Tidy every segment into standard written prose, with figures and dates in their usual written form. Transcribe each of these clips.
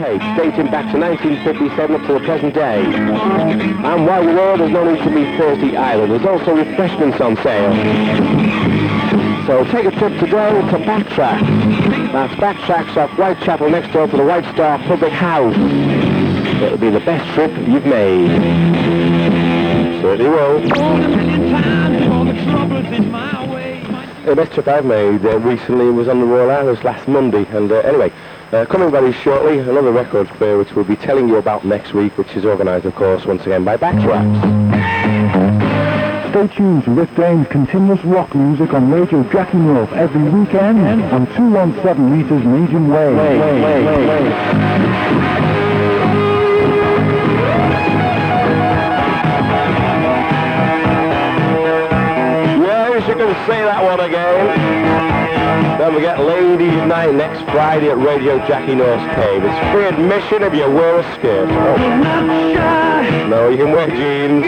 tapes dating back to 1957 up to the present day. And while you're there, there's no need to be thirsty either. There's also refreshments on sale. So take a trip today to Backtrack. That's Backtrack's off Whitechapel next door to the White Star Public House. It'll be the best trip you've made. Certainly will. The best trip I've made recently was on the Royal Isles last Monday. And anyway, coming very shortly, another record fair which we'll be telling you about next week, which is organised, of course, once again by Backtrack. Stay tuned to Rick Dane's continuous rock music on Radio Jackie North every weekend on 217 Meters Medium Wave. Yes, you can say that one again. Don't forget Ladies Night next Friday at Radio Jackie North's Cave. It's free admission if you wear a skirt. Oh. No, you can wear jeans.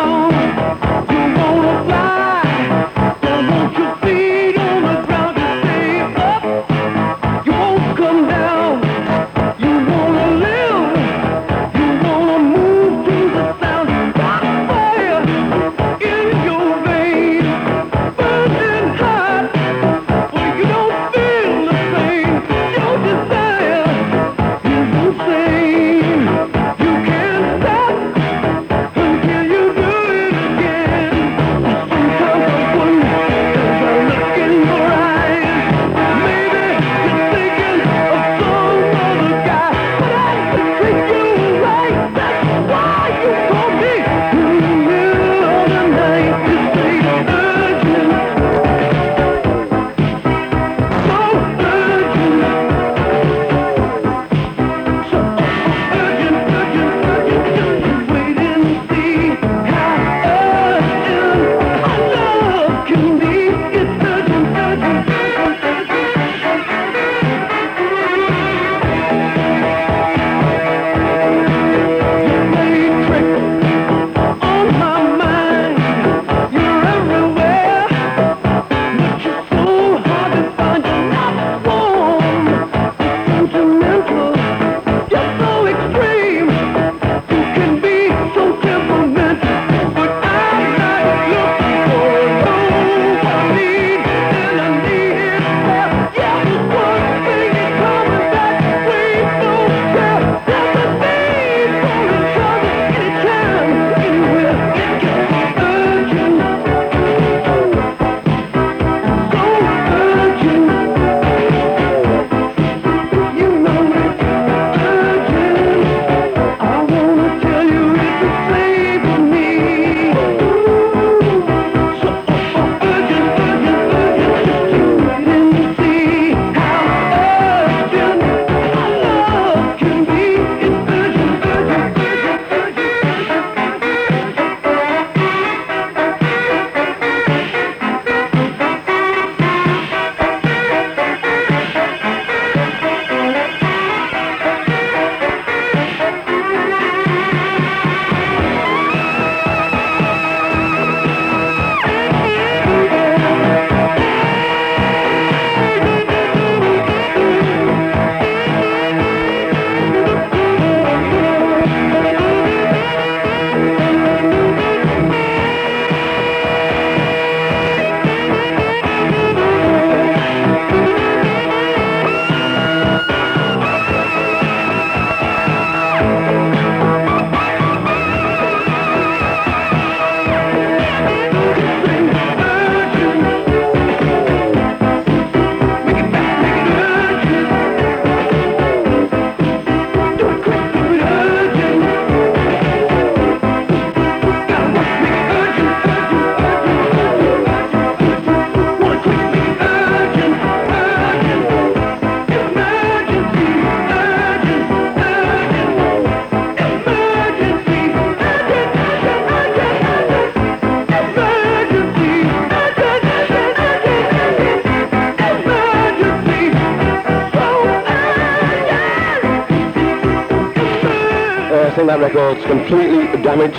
think that record's completely damaged.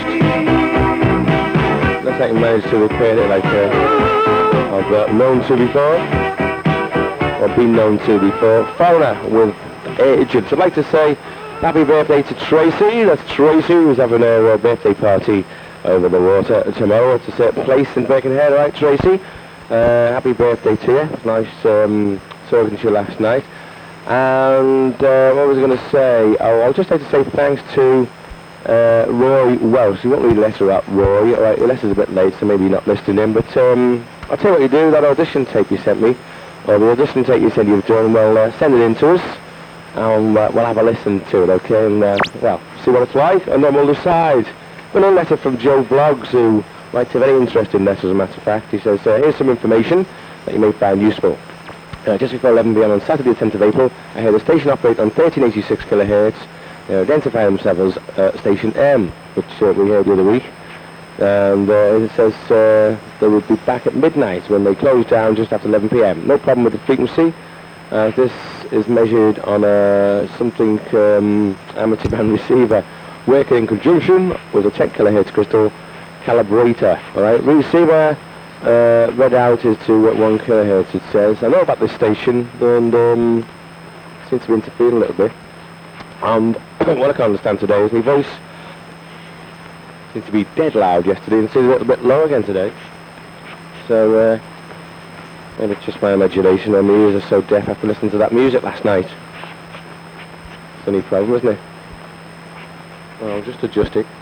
Let's take manage to repair it like I've known to before, or been known to before. Fauna with Agents. I'd like to say Happy birthday to Tracy. That's Tracy who's having her birthday party over the water tomorrow at a certain place in Birkenhead. All right, Tracy? Happy birthday to you. Nice talking to you last night. And what was I going to say? Oh, I'd just like to say thanks to Roy Welsh. You won't read a letter out, Roy. All right, your letter's a bit late, so maybe you're not listening in. But I'll tell you what you do. That audition tape you sent me, or the audition tape you said you've done, well, send it in to us. And we'll have a listen to it, okay? And, well, see what it's like, and then we'll decide. Another letter from Joe Bloggs, who writes a very interesting letter, as a matter of fact. He says, here's some information that you may find useful. Just before 11 p.m. on Saturday, the 10th of April, I heard the station operate on 1386 kilohertz. They identify themselves as Station M, which we heard the other week. And it says they would be back at midnight when they close down just after 11 p.m. No problem with the frequency. This is measured on a something amateur band receiver working in conjunction with a 10 kilohertz crystal calibrator. All right, receiver read out is to 1 kilohertz. It says. I know about this station, and seems to be interfering a little bit. And what I can understand today is my voice seemed to be dead loud yesterday, and seems a little bit low again today. So. Maybe it's just my imagination, and my ears are so deaf after listening to that music last night. It's a neat problem, isn't it? Well, I'll just adjust it.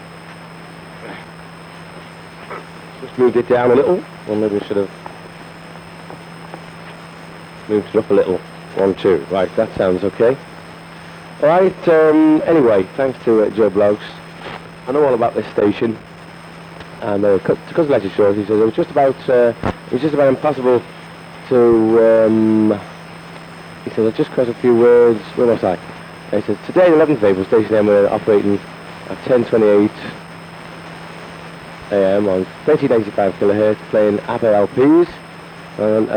Just moved it down a little, or maybe I should have moved it up a little. 1, 2. Right, that sounds okay. Alright, anyway, thanks to Joe Bloggs. I know all about this station, and because the letter short, he says it was just about impossible to, he says, I just cut a few words, where was I? He says, today, 11th of April, Station M were operating at 10:28 a.m. on 1385 kilohertz, playing Apple LPs, and I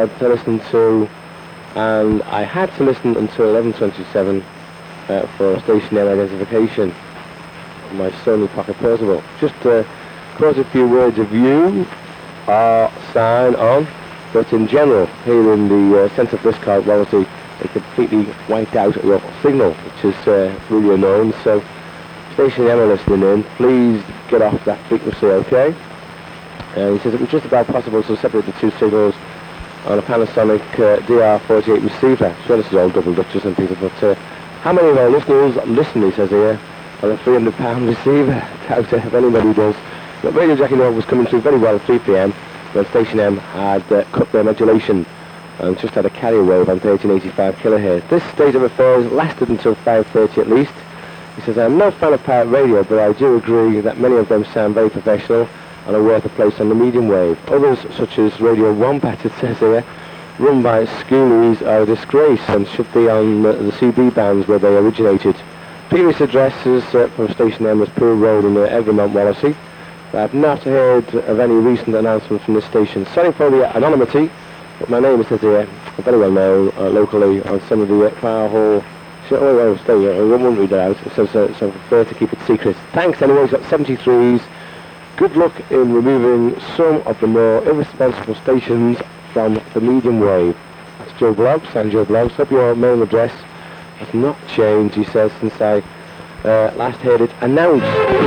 had to listen until 11:27 for Station M identification on my Sony Pocket Portable. Just quote a few words of you, sign on. But in general, here in the centre of this car, Wallasey, they completely wiped out your signal, which is really annoying. So, Station M are listening in, please get off that frequency, okay? And he says it was just about possible to separate the two signals on a Panasonic DR48 receiver. Sure, this is all double Dutchess and people, but how many of our listeners listen, he says here, on a £300 receiver? Doubt it, if anybody does. But Radio Jackie North was coming through very well at 3 p.m. when Station M had cut their modulation and just had a carrier wave on 1385 kilohertz. This state of affairs lasted until 5:30 at least. He says, I'm no fan of pirate radio, but I do agree that many of them sound very professional and are worth a place on the medium wave. Others, such as Radio Wombat, it says here, run by schoolies, are a disgrace and should be on the CB bands where they originated. Previous addresses from Station M was Poole Road in Egremont, Wallasey. I've not heard of any recent announcement from this station. Sorry for the anonymity, but my name, it says here, very well known locally on some of the fire hall. I won't read it out, so prefer to keep it secret. Thanks anyway, he's got 73s. Good luck in removing some of the more irresponsible stations from the medium wave. That's Joe Bloggs, and Joe Bloggs. Hope your mail address has not changed, he says, since I last heard it announced.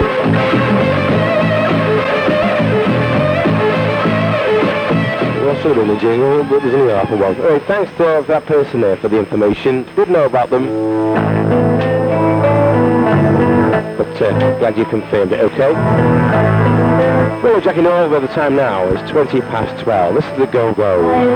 Should have been a jingle, but there's only half a one. Alright, thanks to that person there for the information. Didn't know about them, but glad you confirmed it, okay? Well, Jackie Noel, where the time now is 20 past 12. This is the Go-Go.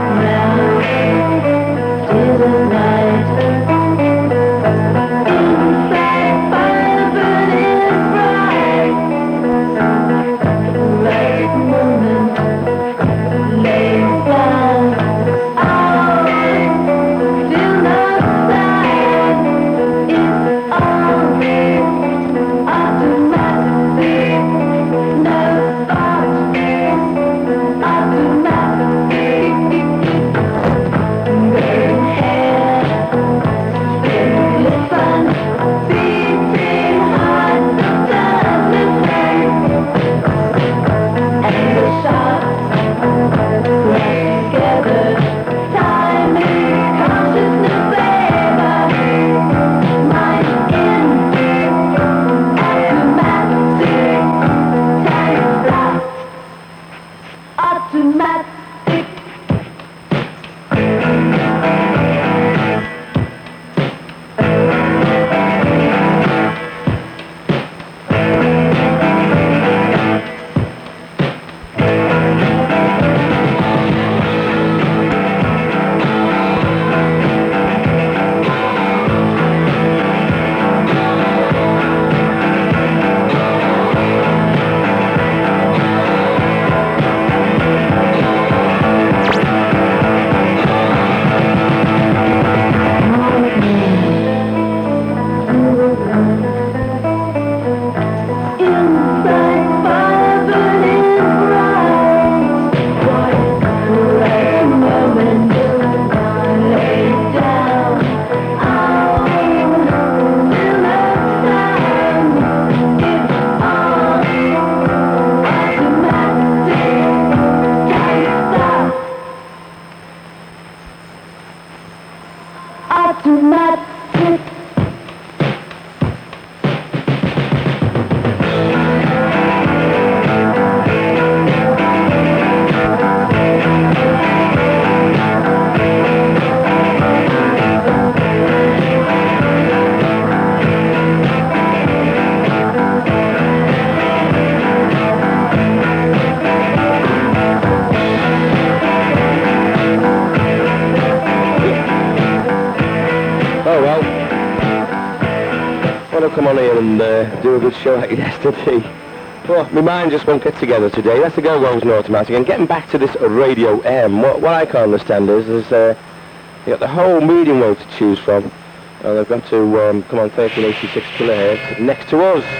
Come on here and do a good show like yesterday. Well, my mind just won't get together today. That's the Go-Go's and Automatic. And getting back to this Radio M, what I can't understand is you got the whole medium wave to choose from. And they've got to come on 1386 kilohertz next to us.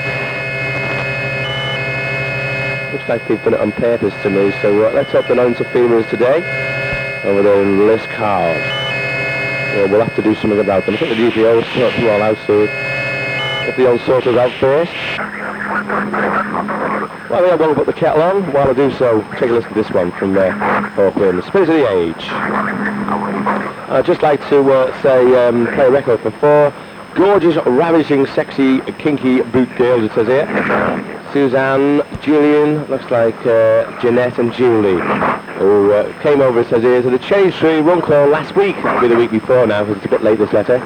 Looks like they've done it on purpose to me. So let's hope they're not interferers today over there in Liscard. We'll have to do something about them. I think the DPO will sort them all out soon. If the old sorters out first. Well, I won't put the kettle on. While I do so, take a listen to this one from Auckland, Spirit of the Age. I'd just like to play a record for 4 gorgeous, ravishing, sexy, kinky boot girls, it says here. Suzanne, Julian, looks like Jeanette and Julie, who came over, it says here, to the Cherry Tree Run Call last week. That'll be the week before now, because it's a bit late, this letter.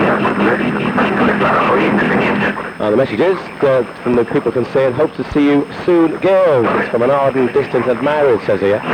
The message is from the people concerned, hope to see you soon, girls. It's from an ardent, distant admirer, it says here.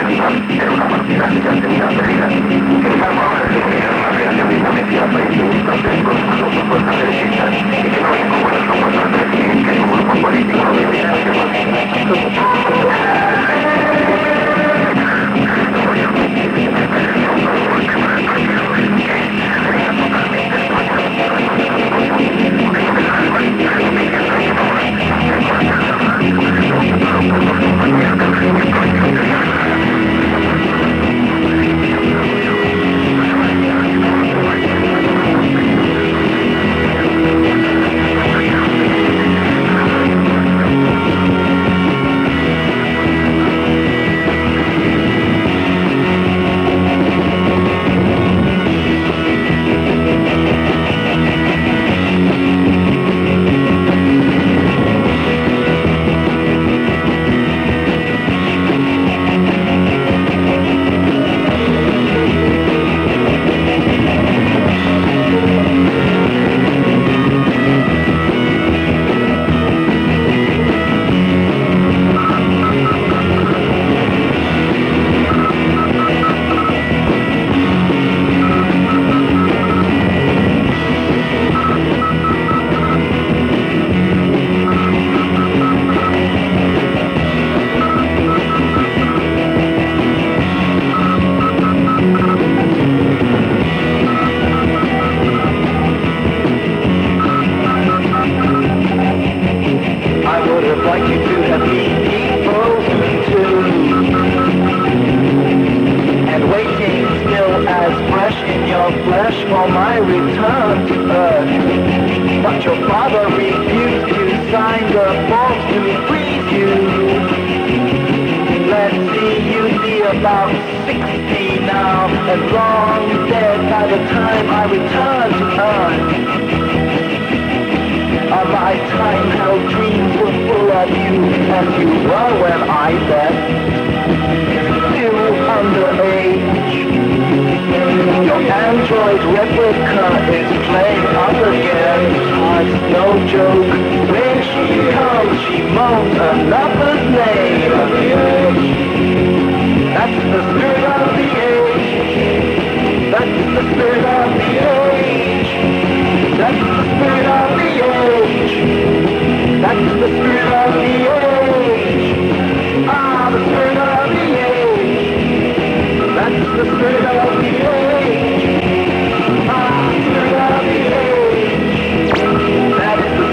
That is the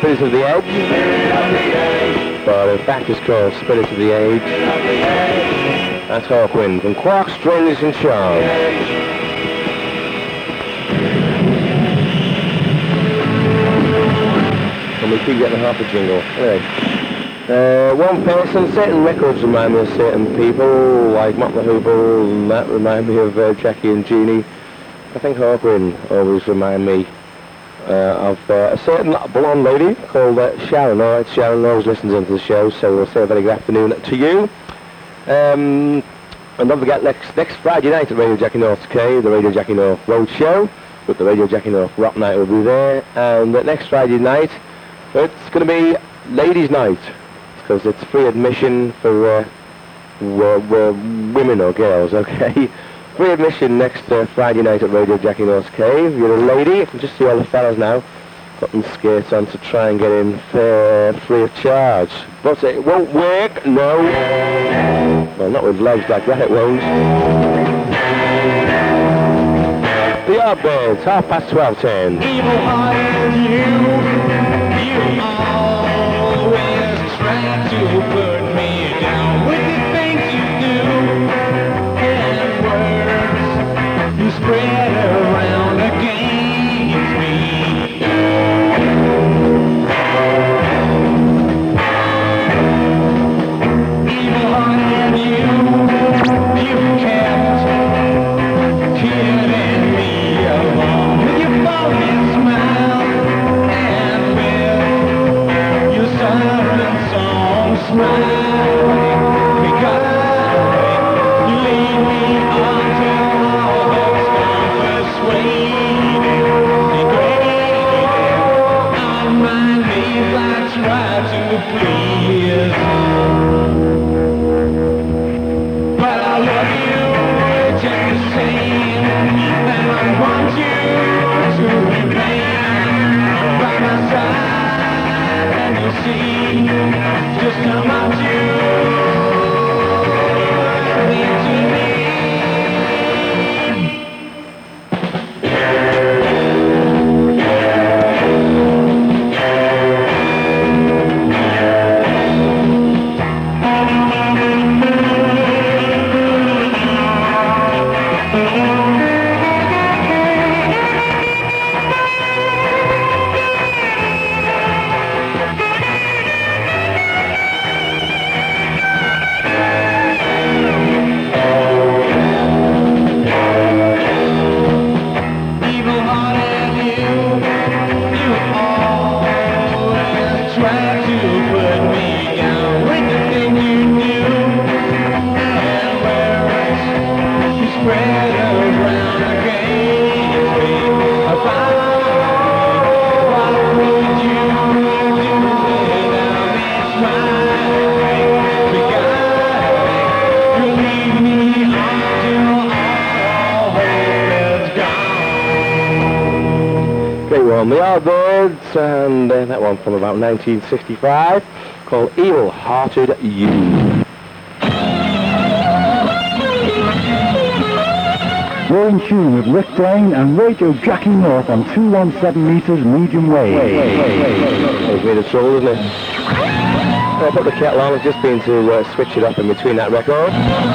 Spirit of the Edge. But in fact it's called Spirit of the Age. That's Hawkwind from Quark, Strangers and Charms. And we keep getting half a jingle. Anyway. One person, certain records remind me of certain people, like Motley Hoople, and that remind me of Jackie and Jeannie. I think Hawkwind always remind me of a certain blonde lady called Sharon. Alright, Sharon always listens into the show, so we'll say a very good afternoon to you. And don't forget, next Friday night at Radio Jackie North's Cave, the Radio Jackie North Road Show, with the Radio Jackie North Rock Night will be there. And next Friday night, it's going to be Ladies' Night, because it's free admission for women or girls, okay? Free admission next Friday night at Radio Jackie North's Cave. You're a lady, you can just see all the fellas now putting skates on to try and get in free of charge. But it won't work, no. Well, not with legs like that, it won't. The Yardbirds, 12:30. Evil-hearted you always try to put me down with the things you do and words you spread around against me. Evil-hearted you kept kidding me along with your phony smile and with your siren song smiling, because you lead me until all hope's gone, persuaded, degraded. On my knees I try to please, but I love you just the same, and I want you to remain by my side, and you'll see just how much you mean to me. Evil-hearted you always try to put me down with the thing you do and words you spread around against me. About what would you do without me trying? Because you leave me until all hope is gone. Great one, the Yardbirds, and that one from about 1965, called Evil-Hearted You. You're in tune with Rick Blaine and Radio Jackie North on 217 meters medium wave. It's made of trouble, isn't it? I put the kettle on, I've just been to switch it up in between that record.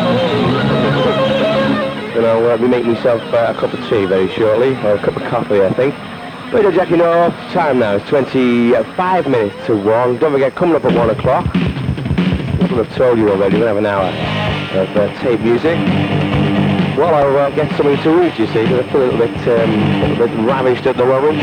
And I'll be making myself a cup of tea very shortly, or a cup of coffee, I think. Radio Jackie North, time now is 25 minutes to 1. Don't forget, coming up at 1 o'clock, I would have told you already, we're going to have an hour of tape music. Well, I'll get something to read, you see, because I feel a little bit ravished at the moment.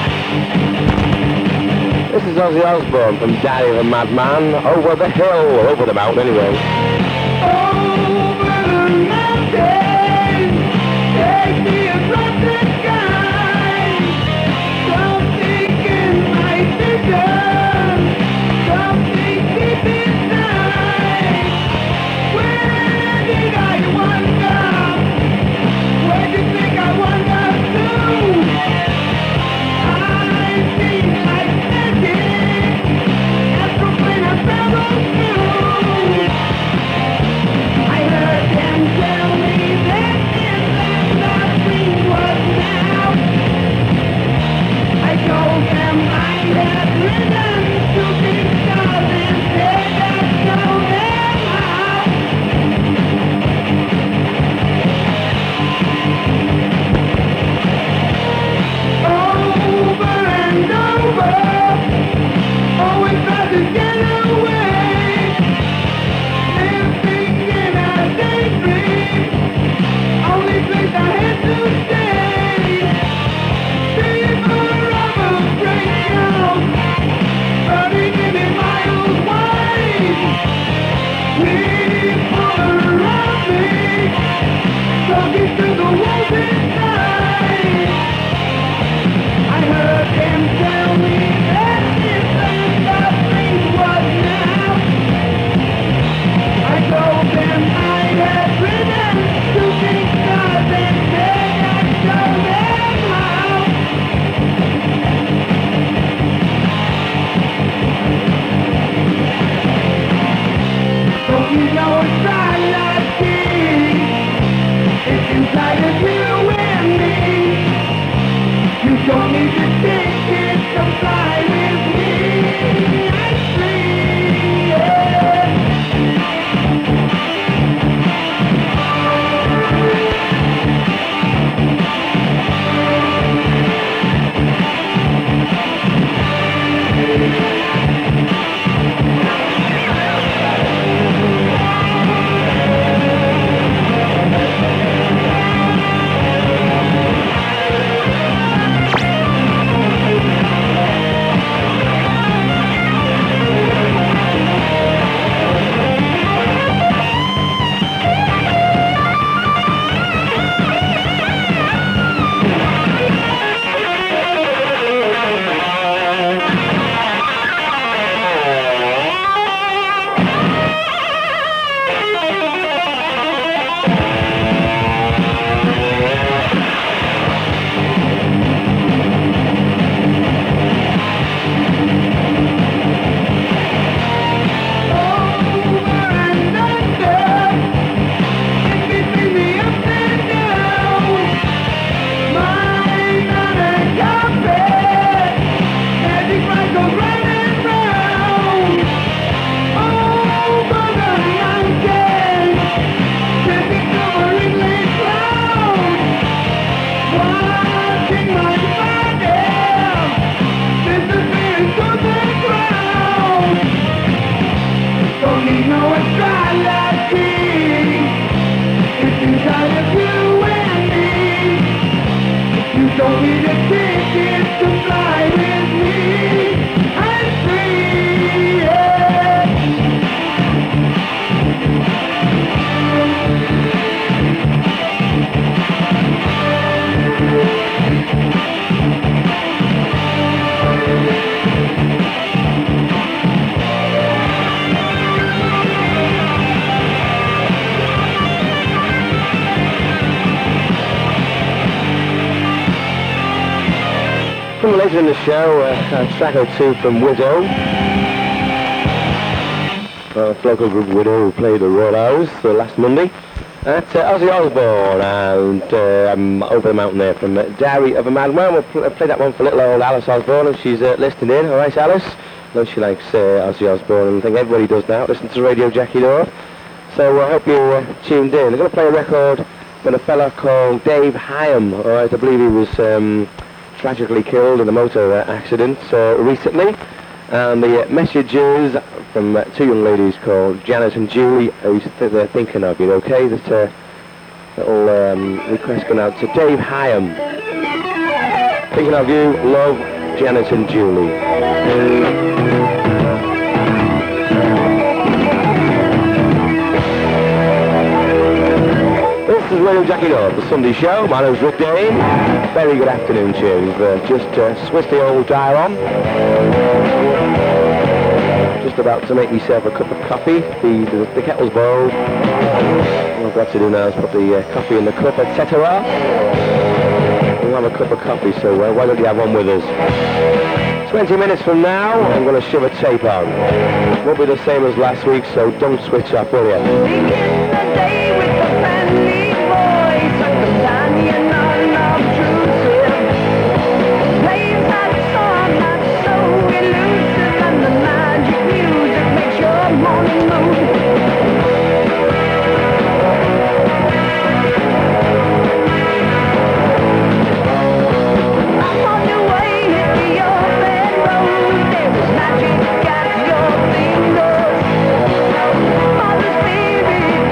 This is Ozzy Osbourne from Daddy of a Madman, Over the Hill, or Over the Mountain anyway. Over the mountain, take me across the sky. Something in my vision, something deep inside. Where did I wander? Where do you think I wander to? I think I'm thinking, after when I travel through. I heard them tell me that this land our dream was now. I told them I had risen. don't need to think it, come fly with me and free, yeah. Don't need a ticket to fly with me. I'm free, yeah. From later in the show, a track or two from Widow. Local group Widow who played the Royal last Monday at Ozzy Osbourne and over the mountain there from Diary of a Madman. We'll play that one for little old Alice Osbourne, and she's listening in. All right, Alice? I know she likes Ozzy Osbourne, and I think everybody does now. Listen to Radio Jackie North. So I hope you tuned in. I'm going to play a record with a fella called Dave Hyam. All right, I believe he was tragically killed in a motor accident recently, and the message is from two young ladies called Janet and Julie, who they're thinking of you. Okay, that little request going out to Dave Hyam. Thinking of you, love, Janet and Julie. This is Radio Jackie North, the Sunday show. My name's Rick Dane. Very good afternoon to you. You've just switched the old dial on. Just about to make myself a cup of coffee. The kettle's boiled. All I've got to do now is put the coffee in the cup, etc. We'll have a cup of coffee, so why don't you have one with us? 20 minutes from now, I'm going to shove a tape on. Won't be the same as last week, so don't switch off, will you? Begin the day with a friendly voice, a companion unobtrusive. Plays that song that's so elusive, and the magic music makes your morning mood. I'm on your way, hit your bedroom. There is magic at your fingers. Mother's baby.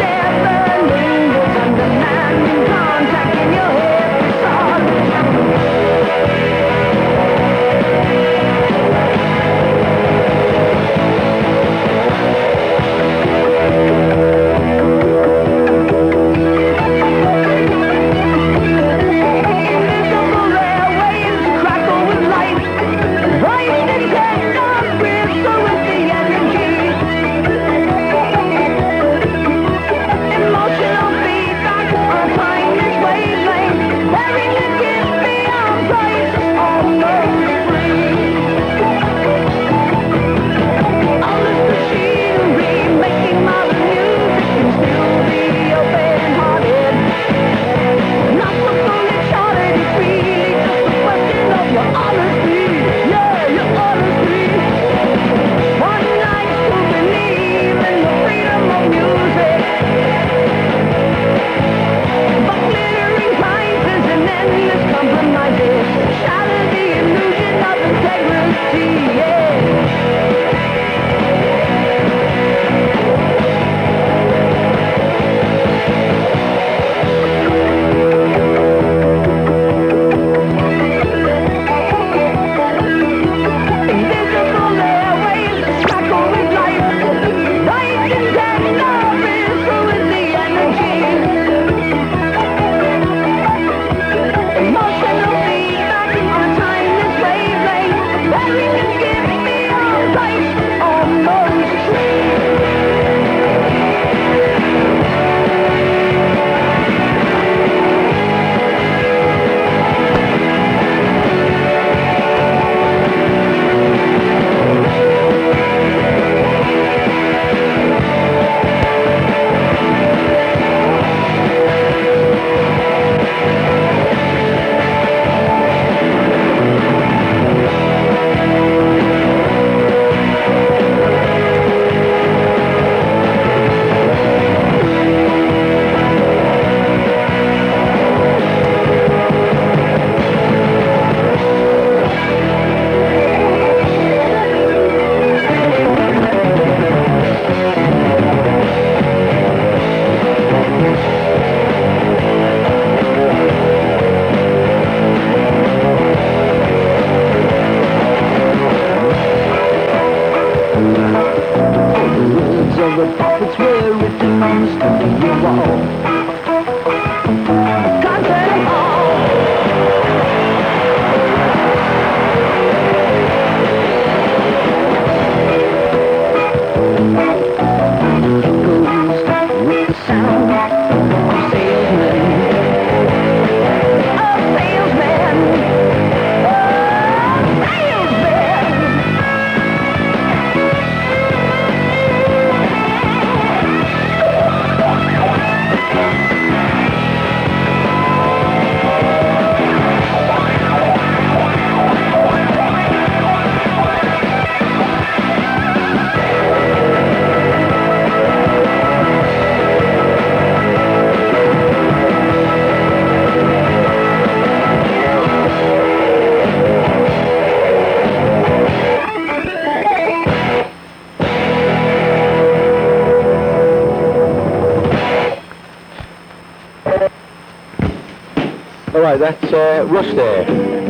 All right, that's Rush there.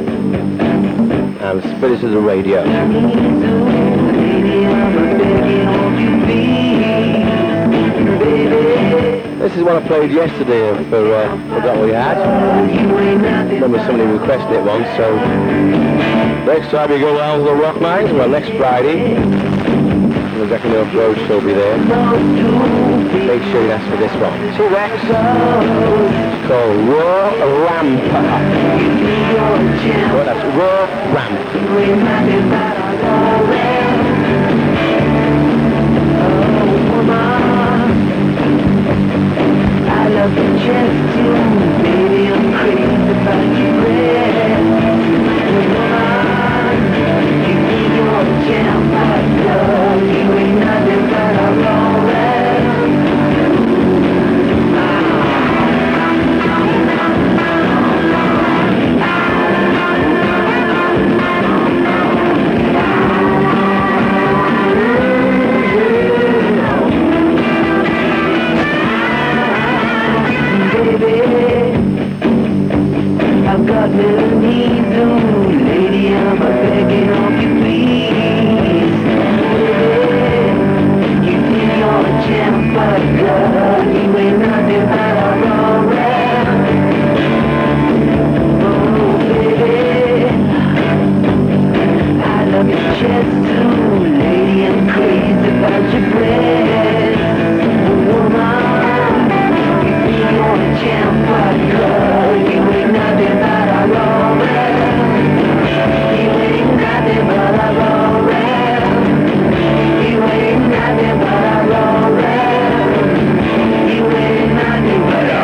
And Spirits of the Radio. This is what I played yesterday for Forgot What You Had. Remember somebody requested it once, so next time you go down to the Rock Mines, well, next Friday, the Jack and Milk Road show will be there. Make sure you ask for this one. T-Rex. It's called Raw Ramp. Well, that's Raw Ramp. I love your chest too, baby, I'm crazy about your breath. Woman, you think you're a champ, I love you, ain't nothing but a I've got little needs, oh, lady, I'm begging of you, please. You think you're a champ, but girl, you ain't nothing but a romance. Oh, baby, I love your chest too, lady, I'm crazy about your breath. Woman, you think you're a champ, but girl, you ain't nothing but a romance. You ain't nothing but a romance. You ain't nothing but a romance. You ain't nothing but a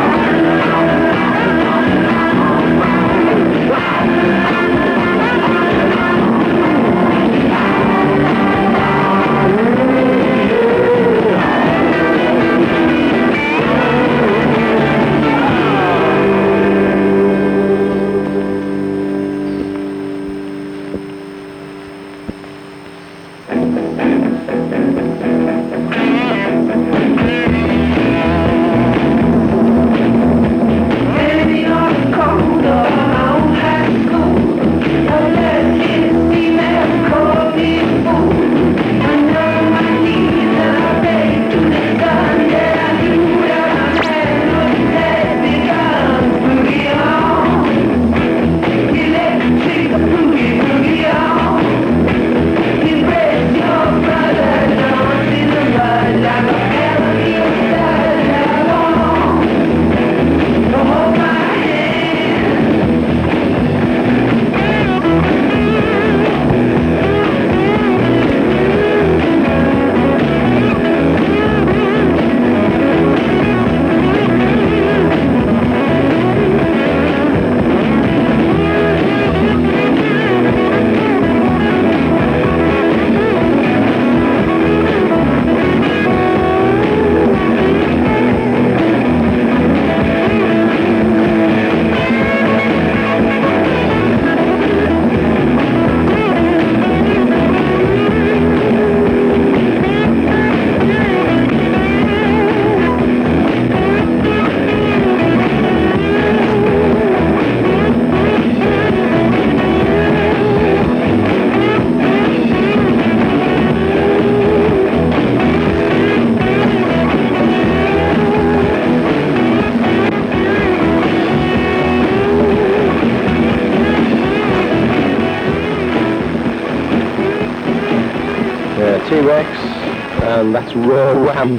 T-Rex, and that's Raw Ramp.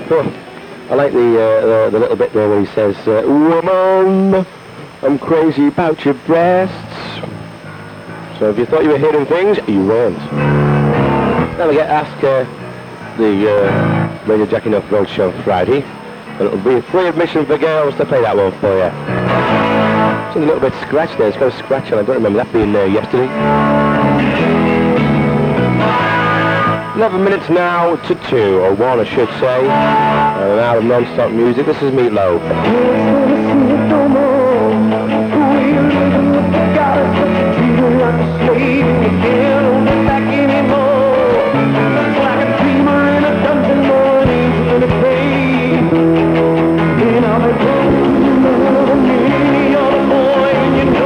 I like the little bit there where he says, woman, I'm crazy about your breasts. So if you thought you were hearing things, you weren't. Now we get asked the Radio Jackie Enough Roadshow Friday, and it'll be a free admission for girls to play that one for you. It's a little bit scratched there, it's got a scratch, and I don't remember that being there yesterday. 11 minutes now to 2, or 1 I should say, and an hour of non-stop music. This is Meatloaf. You know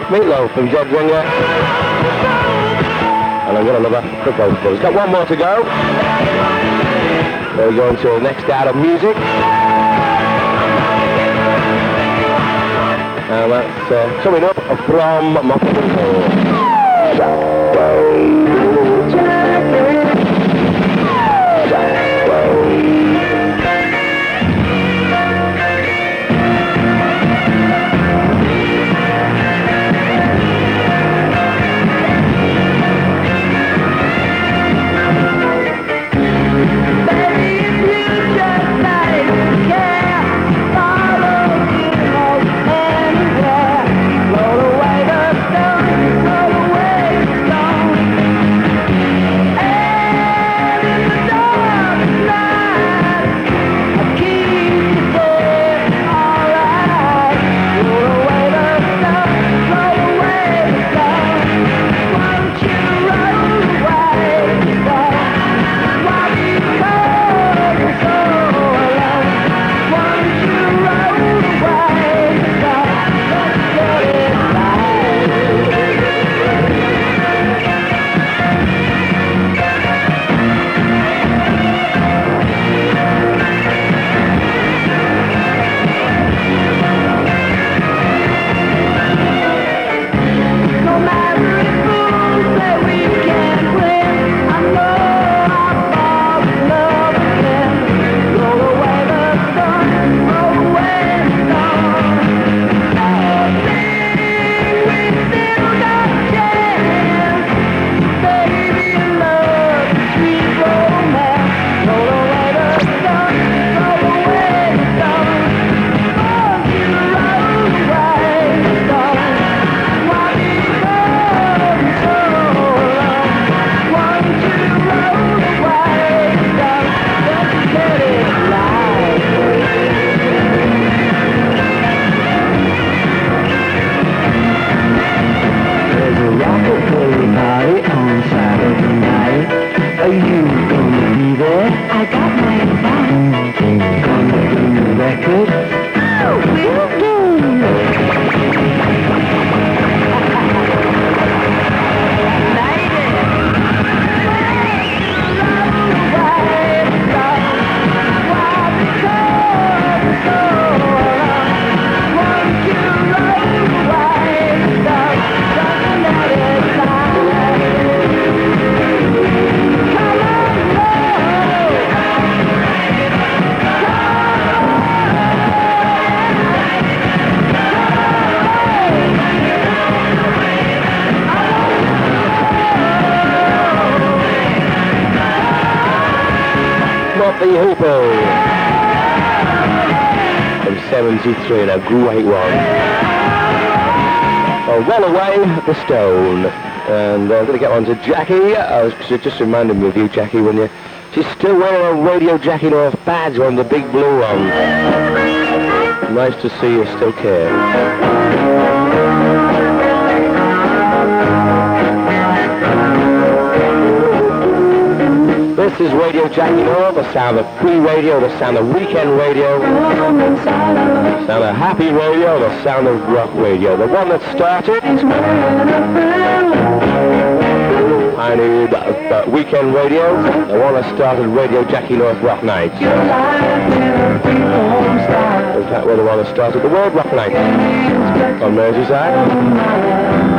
Meatloaf from Dead Ringer. And I've got another quick one. We've got one more to go. We're going to the next out of music. And that's coming up from Mockington. The Hoople from 73, and a great one. Roll Away the Stone. And I'm going to get on to Jackie. It just reminded me of you, Jackie, when she's still wearing a Radio Jackie North badge, on the big blue one. Nice to see you still care. This is Radio Jackie North, the sound of free radio, the sound of weekend radio, the sound of happy radio, the sound of rock radio. The one that started pioneered weekend radio, the one that started Radio Jackie North Rock Nights. In fact, we're the one that started the World Rock Nights on Merseyside.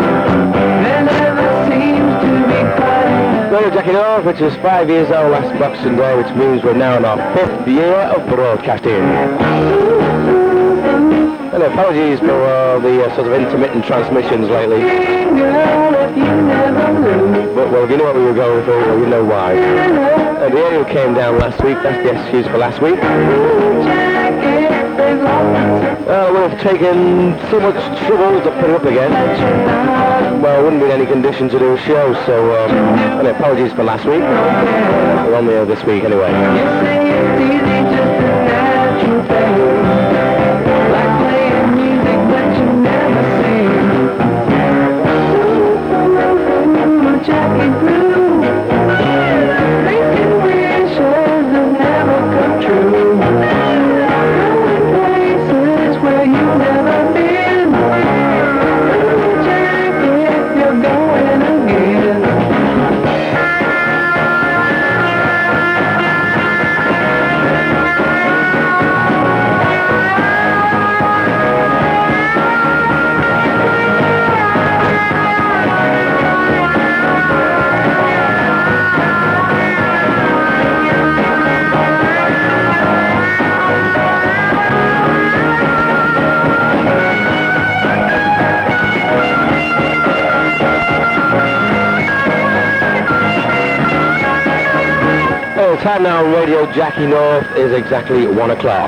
Radio Jackie North, which is 5 years old last Boxing Day, which means we're now in our 5th year of broadcasting. And apologies for the sort of intermittent transmissions lately. But, well, if you know what we were going through, well, you know why. And the audio came down last week, that's the excuse for last week. We've taken so much trouble to put it up again. Well, I wouldn't be in any condition to do a show, so and apologies for last week. We're on the air this week anyway. time now on Radio Jackie North is exactly 1 o'clock.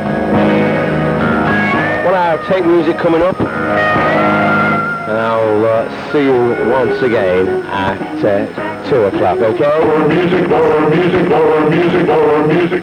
1 hour tape music coming up. And I'll see you once again at 2 o'clock, okay? More music, more music, more music, more music.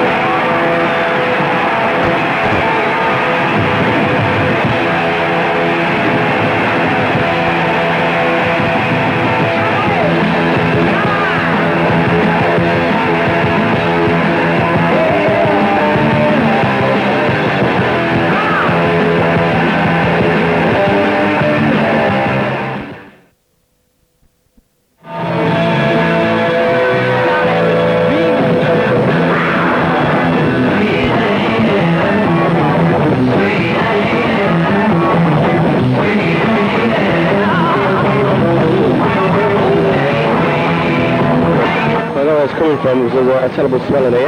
From was a terrible smell in here.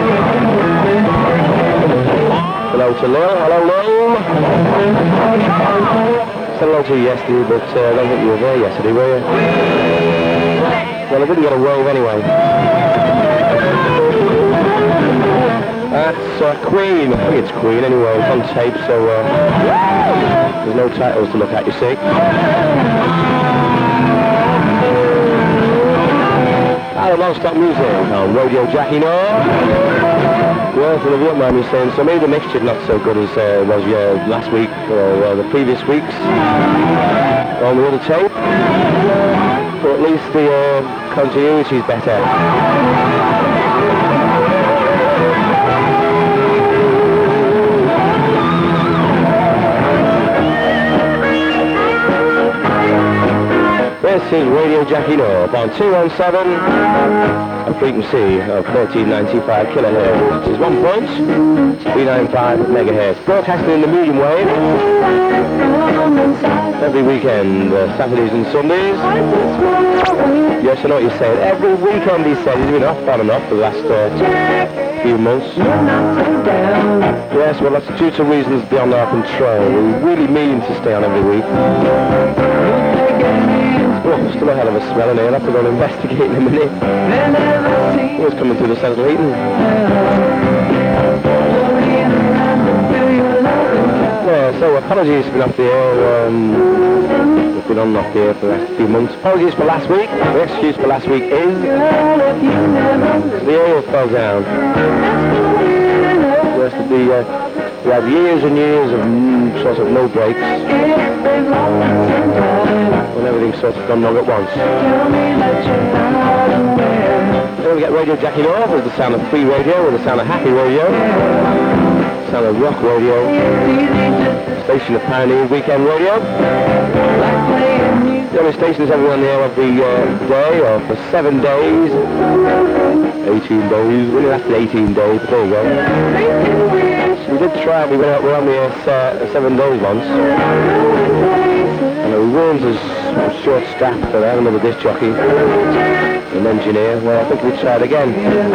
Hello to Lil. Hello, Lil. Said hello to you yesterday, but I don't think you were there yesterday, were you? Well, I didn't get a wave anyway. That's Queen. I think it's Queen anyway. It's on tape, so there's no titles to look at, you see. Non-stop music on Radio Jackie North. Well, for the young man, you're saying, so maybe the mixture not so good as was last week or the previous weeks on the other tape. But at least the continuity is better. This is Radio Jackie North on 217, a frequency of 1395 kilohertz, which is 1.395 megahertz. Broadcasting in the medium wave every weekend, Saturdays and Sundays. Yes, I know what you're saying. Every weekend, he said. He's been off on and off for the last few months. Yes, well, that's due to reasons beyond our control. We really mean to stay on every week. Oh, still a hell of a smell in here. I'll have to go and investigate in a minute. Oh, it's coming through the central heating. Yeah, so apologies for being off the air. We've been on off the air for the last few months. Apologies for last week. The excuse for last week is the oil fell down. The rest of the we had years and years of sort of no breaks. When everything's sort of gone wrong at once. Then we get Radio Jackie North with the sound of free radio, with the sound of happy radio, the sound of rock radio, station of Pioneer Weekend Radio. The only stations ever on the air every day, or for 7 days, 18 days, really lasted 18 days, but there you go. We did try, we were on the air 7 days once. And we weren't as short-staffed, so I had another disc jockey, an engineer. Well, I think we tried again.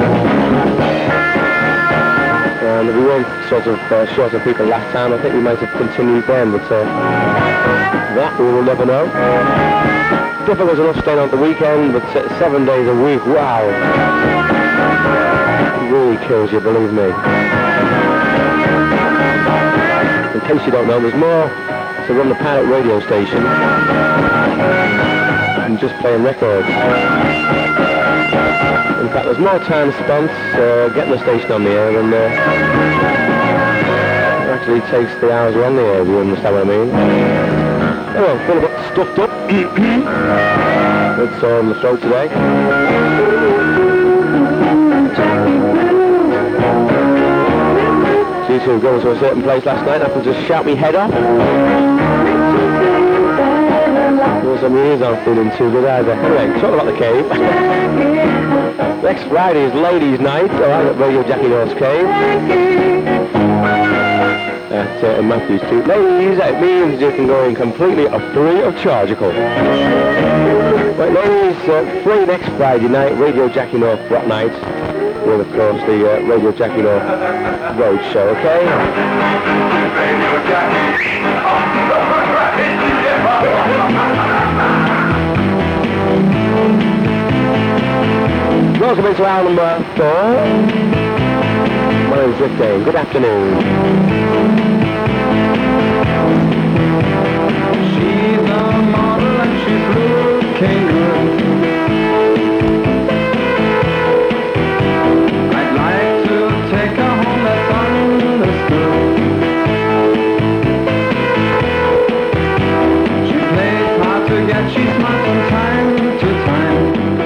And we weren't sort of short of people last time. I think we might have continued then, but that we will never know. Difficult enough staying on the weekend, but 7 days a week, wow. It really kills you, believe me. In case you don't know, there's more to run the pirate radio station and just playing records. In fact, there's more time spent getting the station on the air than it actually takes the hours we're on the air, if you understand what I mean. Oh well, feel a bit stuffed up. It's on the throat today. Used to go to a certain place last night, I could just shout me head off. Well, some years aren't feeling too good either. Anyway, talking about the cave. Next Friday is Ladies' Night, alright, at Radio Jackie North's Cave. At Matthew Street. Ladies, it means you can go in completely free of charge, of course. Right, ladies, free next Friday night, Radio Jackie North Rock Night. With, of course, the Radio Jackie North Road Show, okay? Radio Jackie. Welcome into hour number 4. My name's Rick Dane. Good afternoon. She's a model and she's looking good. I'd like to take her home, that's understood. She plays hard to get, she's smart from time to time.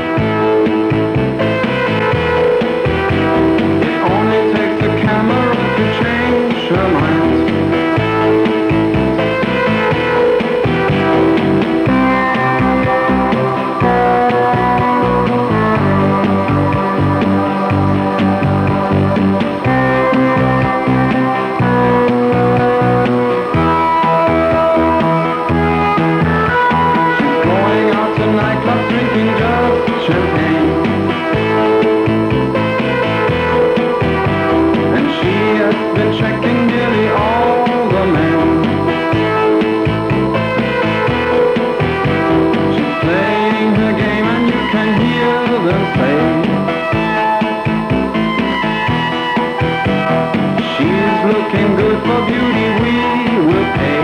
It only takes a camera to change her mind. Checking nearly all the men. She's playing her game and you can hear them say, she's looking good for beauty, we will pay.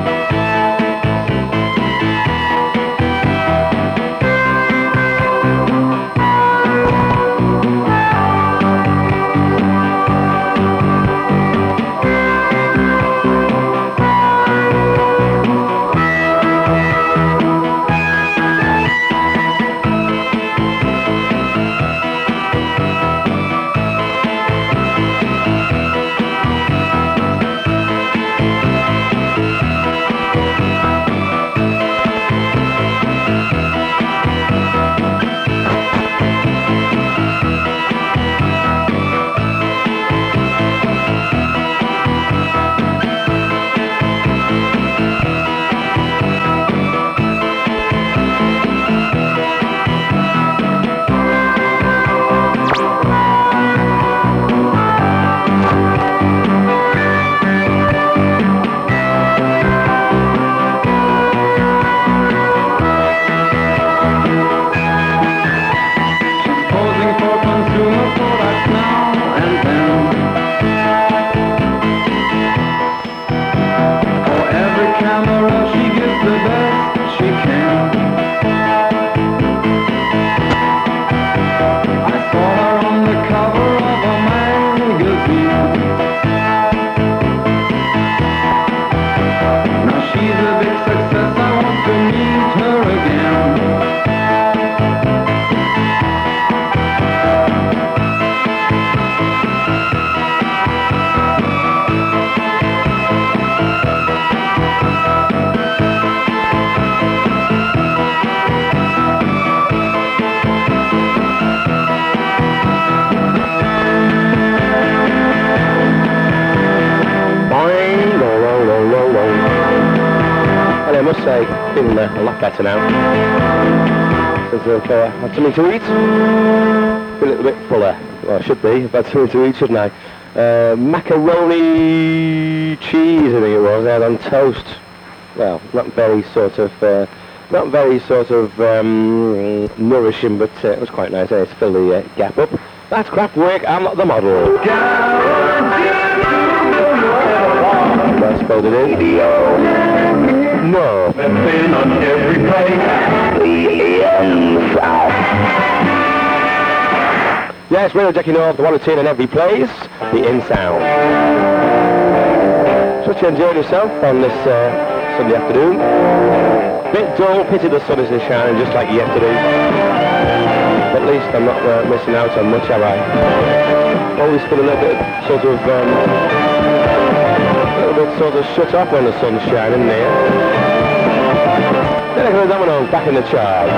I must say, feeling a lot better now. Since I've had something to eat. Feel a little bit fuller. Well, I should be. I've had something to eat, shouldn't I? Macaroni cheese, I think it was. I had on toast. Well, not very sort of nourishing, but it was quite nice. To fill the gap up. That's Kraftwerk. I'm not the model. I spelled it in. No. Been on every place. Yes, Radio Jackie North, the one that's in every place, the In Sound. So you enjoyed yourself on this Sunday afternoon. Bit dull, pity the sun isn't shining just like yesterday. But at least I'm not missing out on much, have I? Always feel a little bit sort of shut off when the sun's shining there. Then I heard that one on back in the charts.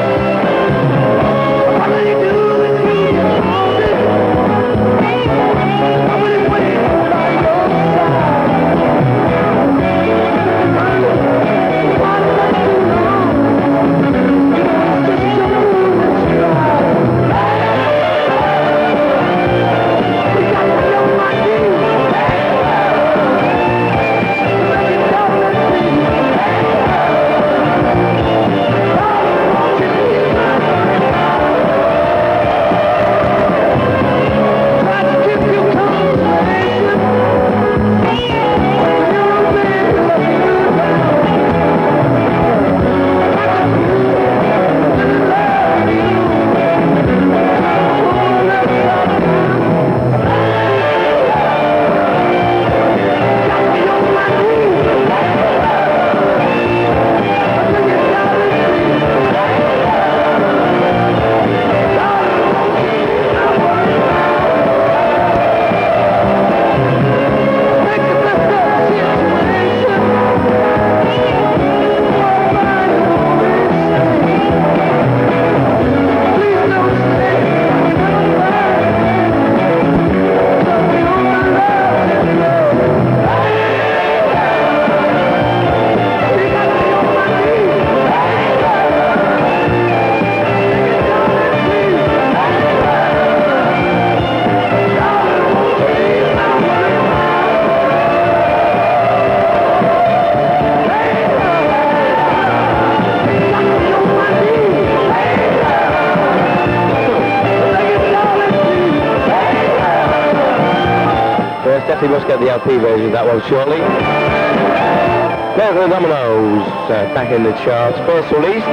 the LP version of that one shortly. There's the Dominoes, back in the charts. First released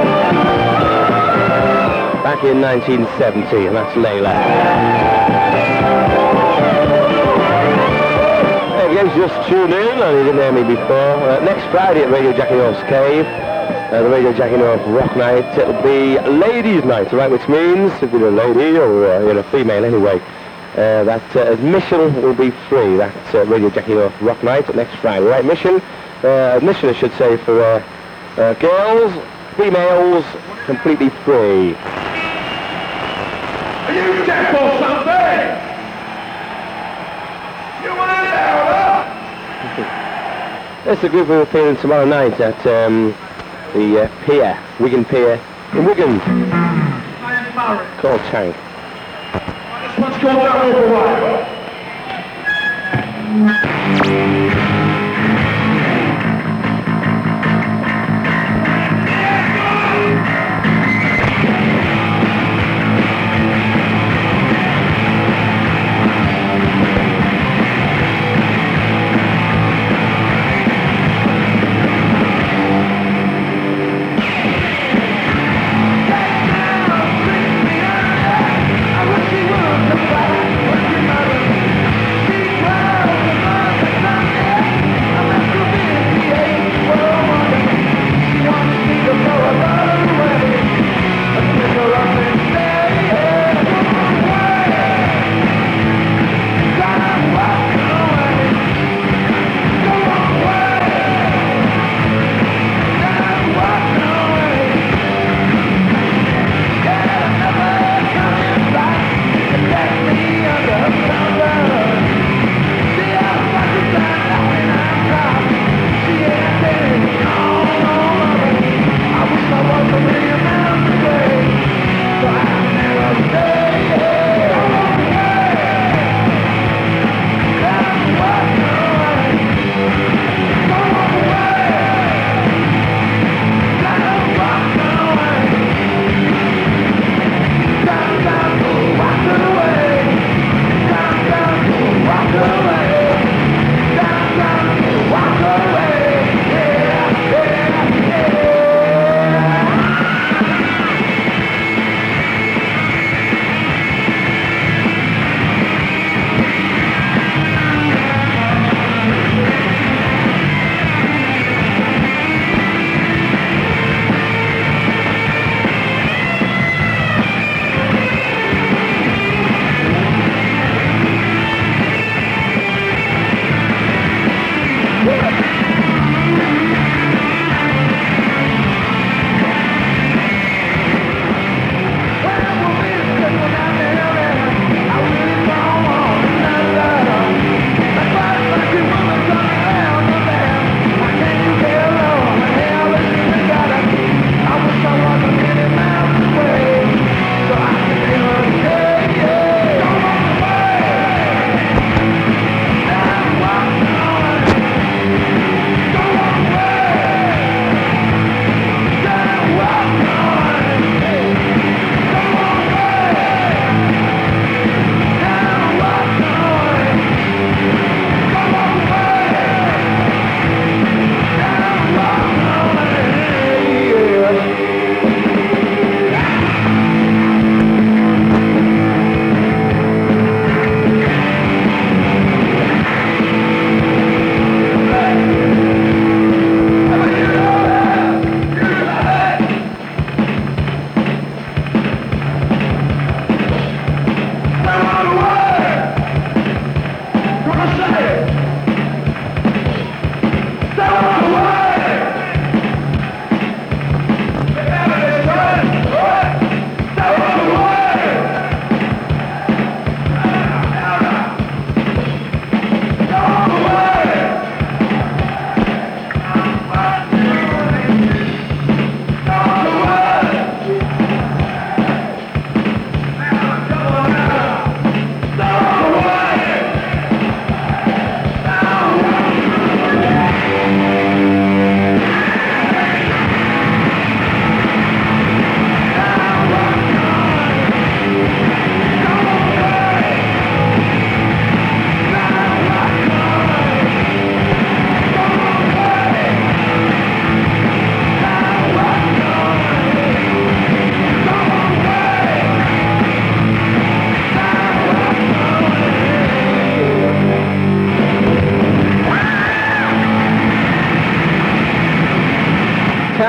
back in 1970, and that's Layla. If you just tuned in and you didn't hear me before, next Friday at Radio Jackie North's Cave, the Radio Jackie North Rock Night, it'll be Ladies' Night, right, which means if you're a lady or you're a female anyway, that admission will be free. That's Radio Jackie North Rock Night next Friday, right? Admission, I should say, for girls, females, completely free. Are you deaf or something? You want it louder? That's a group who are appearing tomorrow night at the pier, Wigan Pier in Wigan, My name's Murray. called Tank. This one's called That All Right. I wish he would come back.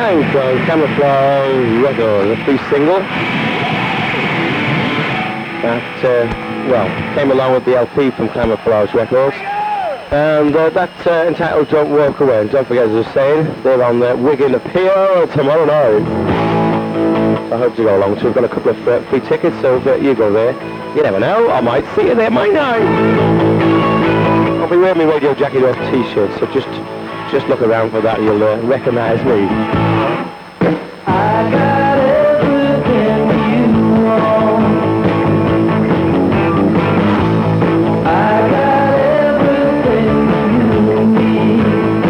Time from Camouflage Records, a free single that, came along with the LP from Camouflage Records. And that's entitled Don't Walk Away. And don't forget, as I was saying, they're on the Wigan Appeal tomorrow night. I hope to go along too. We've got a couple of free tickets, so if you go there, you never know, I might see you there, might I? I'll be wearing my Radio Jackie North t-shirt, so just look around for that, you'll recognise me. I got everything you want. I got everything you need.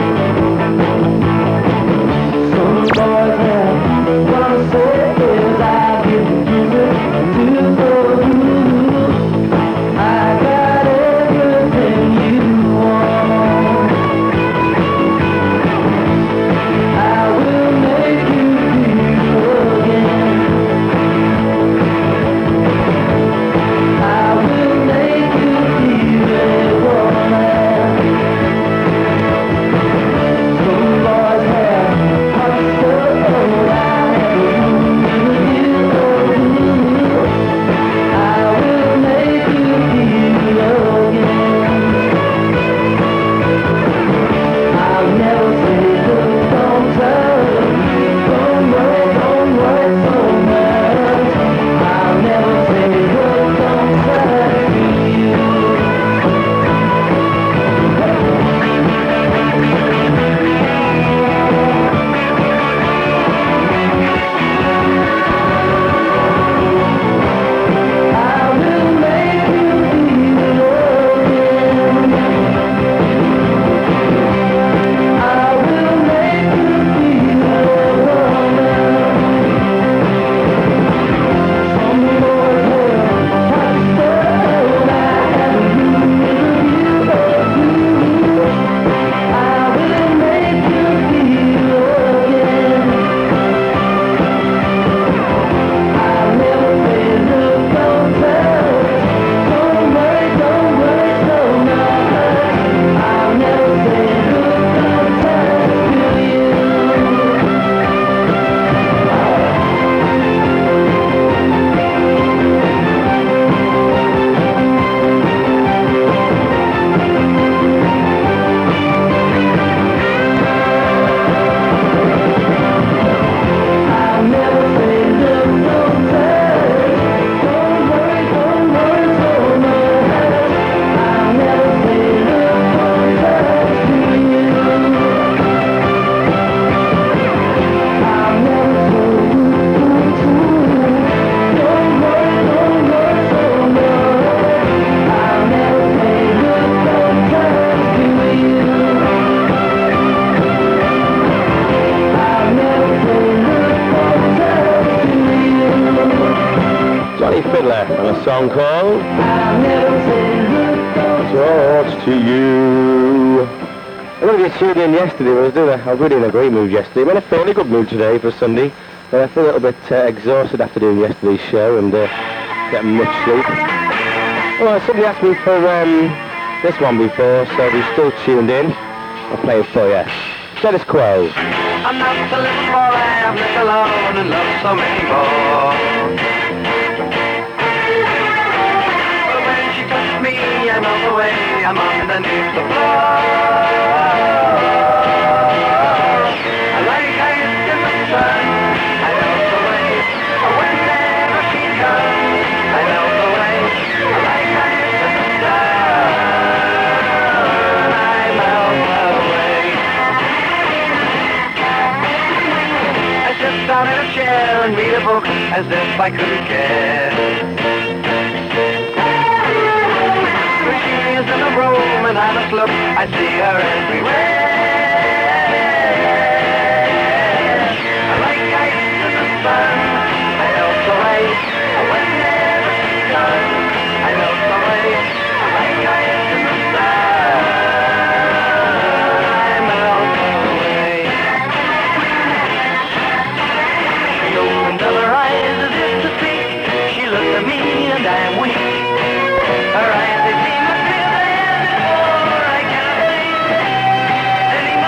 Some boys have one say is I give it to the I got everything you want. I will make you feel again. I will make you feel it warm. Some boys have hot stuff around I will make you feel again. I'll never say look, don't touch. Don't worry so much. I'll never say look, don't touch you. I will make you feel again. I will make you feel warm. Some boys have hot stuff I will make you feel again. I'll never say look, don't touch. Don't worry so much. I'll never say look, don't touch to you. I'll never say look, don't touch. Don't worry so much. I'll never say look, don't touch to you. I'll never say look, don't worry so much. I'll never say look, don't touch to you. I'll never say look, don't touch to you. Johnny Fiddler and a song called I'll never say look, don't Talks to You. I don't know if you tuned in yesterday, but I was really in a great mood yesterday. I'm in a fairly good mood today for Sunday. I feel a little bit exhausted after doing yesterday's show and getting much sleep. Well, somebody asked me for this one before, so if you're still tuned in, I'll play it for you. Status Quo. I'm not a little boy, I'm left alone and love so many more. But when she touches me, I'm on the way, I'm underneath the floor. I like how you in the sun, I know the way, whenever she comes, I know the way, I like how you in the sun, I melt away. I sit down in a chair and read a book as if I couldn't care. When she is in the room and I must look, I see her everywhere. I like ice in the sun, I melt away. Whenever she comes, I melt away. I like ice in the sun, I melt away. She opened up her eyes as if to speak. She looked at me and I am weak. Her eyes, they seem to feel the air before I cannot think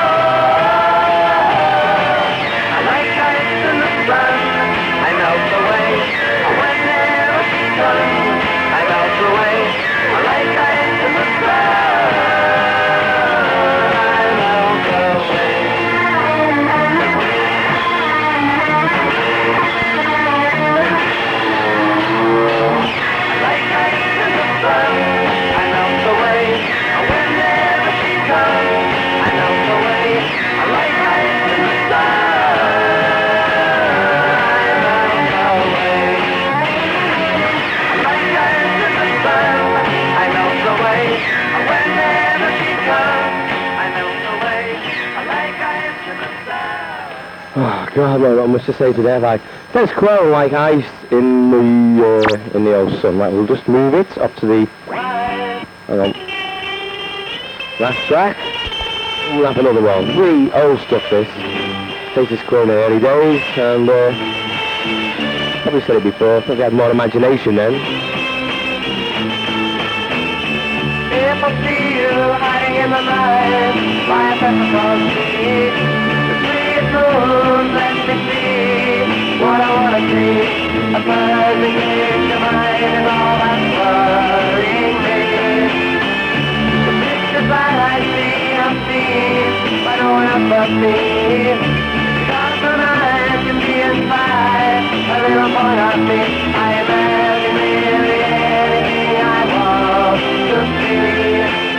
Oh God, no, not much to say today. Like there's quite like ice in the old sun. Right, we'll just move it up to the. Hang on. Last track. We'll have another one. Really old stuff. This Status Quo in the early days, and probably said it before. I think I had more imagination then. If I see you hiding in the night, by a festival street, the sweet moon lets me see what I wanna see. A buzzing in your mind is all that's worrying me. The pictures that I see, I've seen, but no one else but me. Cause the night can be inspired, a little part of me. I imagine really anything I want to see.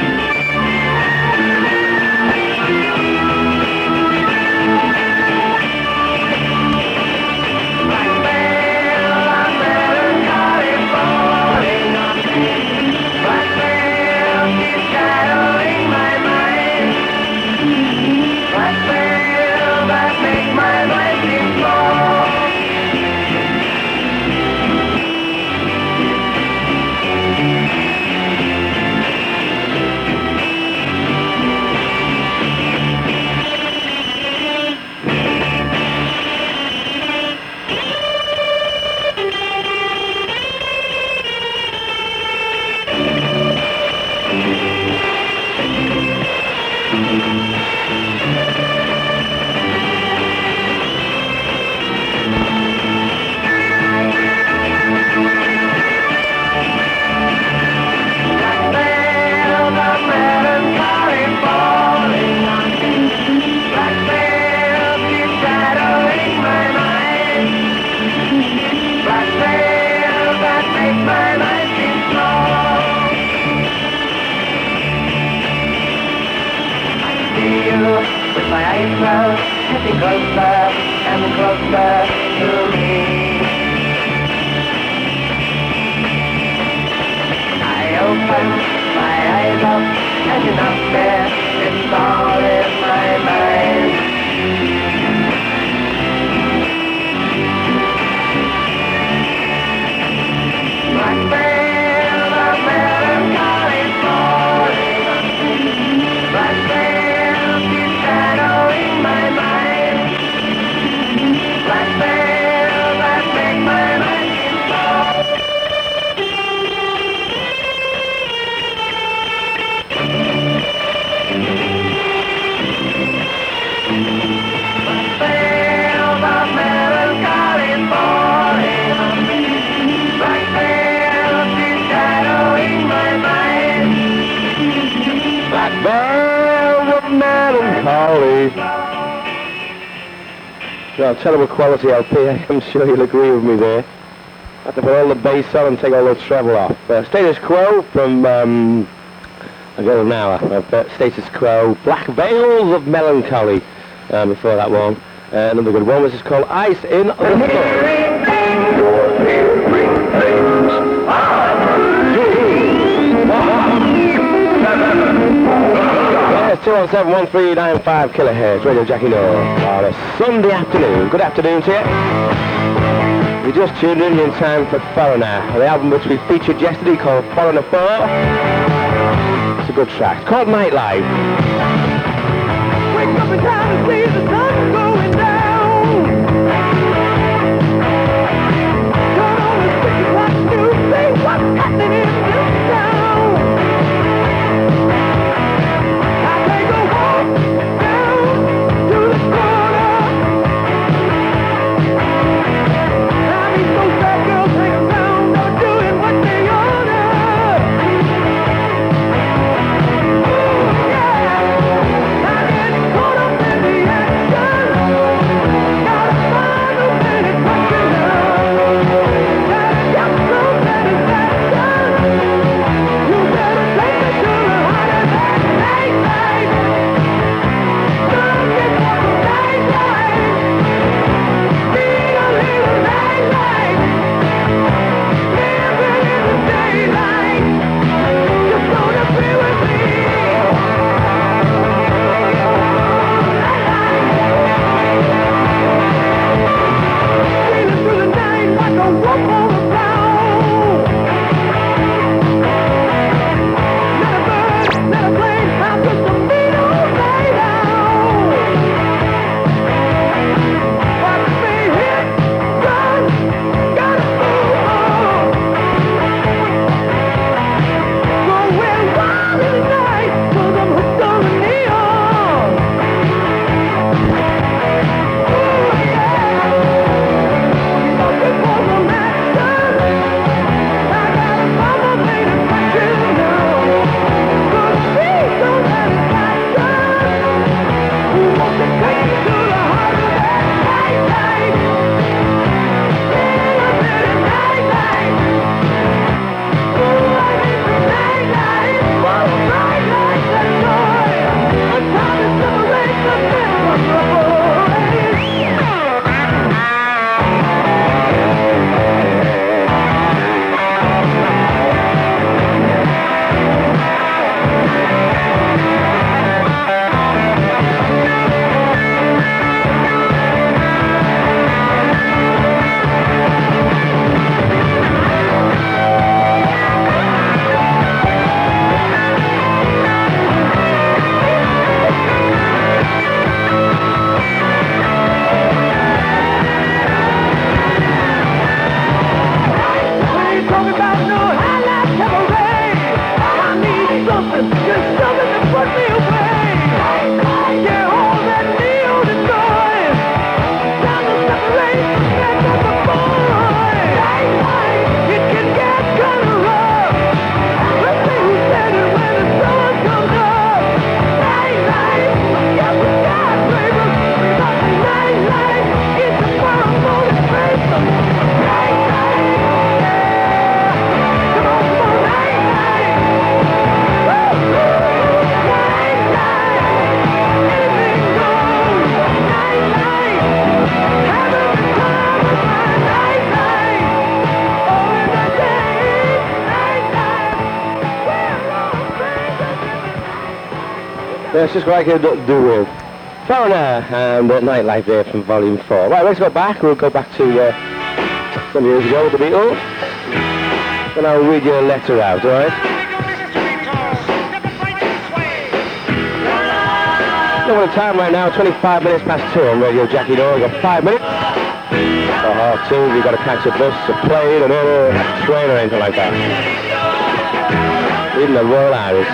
Getting closer and closer to me. I open my eyes up and you're not there. It's all in my mind. Black veil of melancholy falling on me. Black veil keeps shadowing my mind. Black veil that make my mind fall. Black veil of melancholy falling on me. Black veil keeps shadowing my mind. Black veil of melancholy. No, terrible quality LP. I'm sure you'll agree with me there. I have to put all the bass on and take all the treble off. Status Quo from I got an hour of Status Quo. Black Veils of Melancholy. Before that one, another good one. This is called Ice in the Storm. Yes, 217-1395 kilohertz, Radio Jackie Noel, on a Sunday afternoon. Good afternoon to you. We just tuned in time for Foreigner, the album which we featured yesterday called Foreigner 4. It's a good track. It's called Nightlife. Wake up in time to see the sun going down. Turn on the switch and watch news, say what's happening in this town. I take a walk down to the corner. I meet those bad girls hanging around, never doing what they oughta. Ooh, yeah. I get caught up in the action. That's just what I could do with Foreigner and Nightlife there from Volume 4. Right, let's go back. We'll go back to some years ago with the Beatles. And I'll read you a letter out, alright? Look at the time right now, 25 minutes past 2 on Radio Jackie Noah. We've got 5 minutes. For half 2, we've got to catch a bus, a plane, or a train or anything like that. Even the Royal Irish.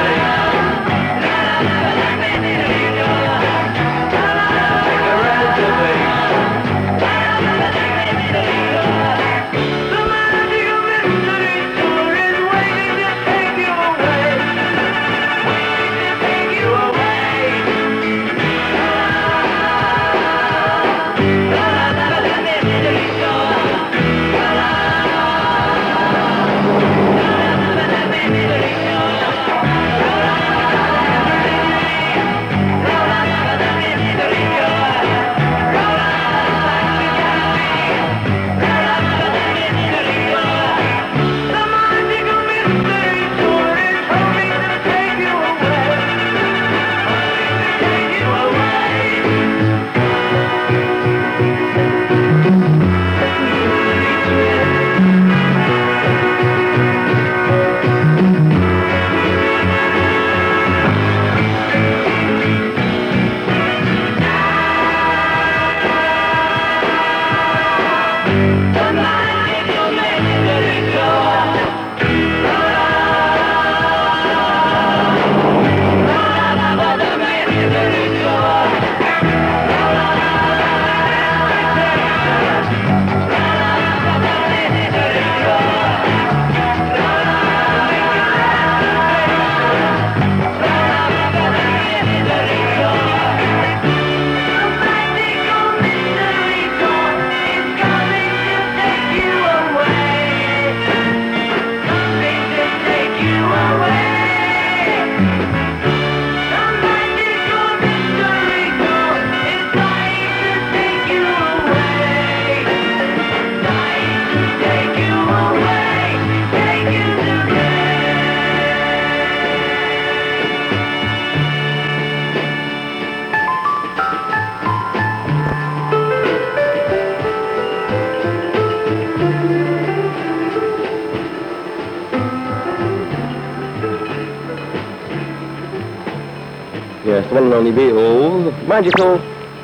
Yes, the one and only Beatles, Magical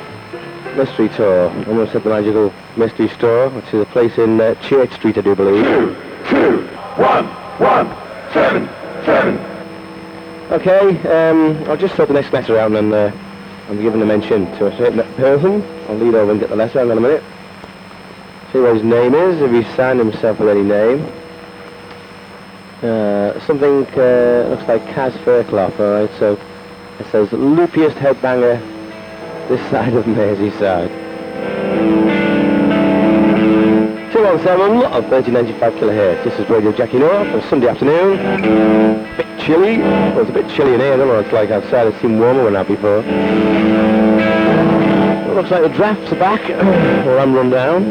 Mystery Tour. I almost said the Magical Mystery Store, which is a place in Church Street, I do believe. 2, 2, 1, 1, 7, 7. Okay, I'll just sort the next letter out and then I'm giving a mention to a certain person. I'll lead over and get the letter, hang on a minute. See what his name is, if he's signed himself with any name. Something looks like Kaz Fairclough, alright, so it says loopiest headbanger this side of Merseyside. 217 of 1395 kilohertz. This is Radio Jackie Noah for Sunday afternoon. Bit chilly. Well, it's a bit chilly in here. I don't know what it's like outside. It's seemed warmer than that before. It looks like the drafts are back, or I'm run down.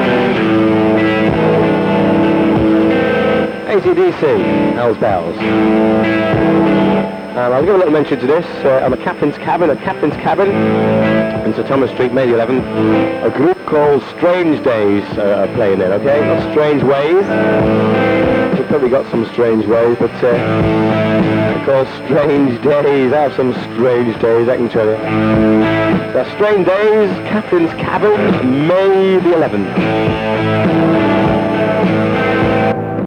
AC/DC, Hell's Bells. And I'll give a little mention to this. On the Captain's Cabin, in Sir Thomas Street, May the 11th, a group called Strange Days are playing it, okay? Not Strange Ways. We've probably got some strange ways, but they're called Strange Days. I have some strange days, I can tell you. So Strange Days, Captain's Cabin, May the 11th.